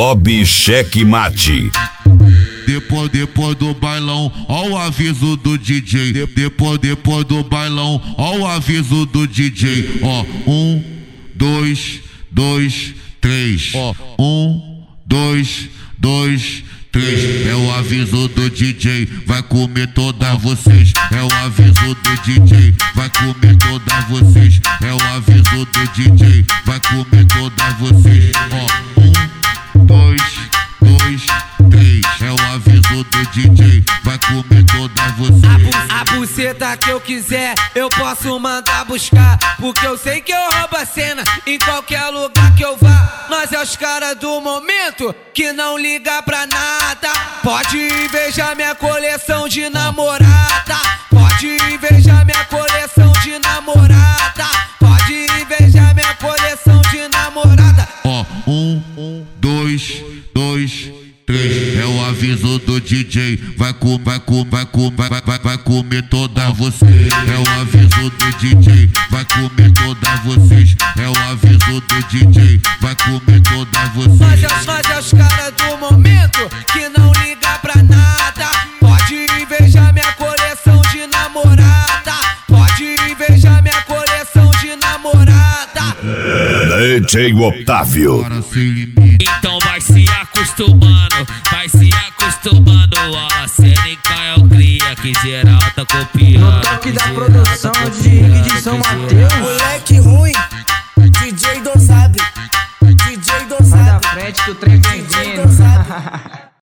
Bob Checkmate. Depois do bailão, ó o aviso do DJ. Depois do bailão, ó o aviso do DJ. Ó, 1, 2, 3. Ó, 1, 2, 3. É o aviso do DJ, vai comer todas vocês. É o aviso do DJ, vai comer todas vocês. É o aviso do DJ, vai comer todas vocês. Ó, 1, 2, 3. É o aviso do DJ, vai comer todas vocês. A buceta que eu quiser, eu posso mandar buscar, porque eu sei que eu roubo a cena em qualquer lugar que eu vá. Nós é os caras do momento que não liga pra nada. Pode invejar minha coleção de namorada. Pode invejar minha coleção de namorada. Pode invejar minha coleção de namorada. Ó, 1, 2, 3. É o aviso do DJ, vai comer todas vocês. É o aviso do DJ, vai comer todas vocês. É o aviso do DJ, vai comer todas vocês. Nós é os caras do momento que não liga pra nada. Pode invejar minha coleção de namorada. Pode invejar minha coleção de namorada. DJ Otávio. Então vai se acostumando, ó. A cena em Caio cria, que geral tá copiando. No toque da produção de São Mateus. Moleque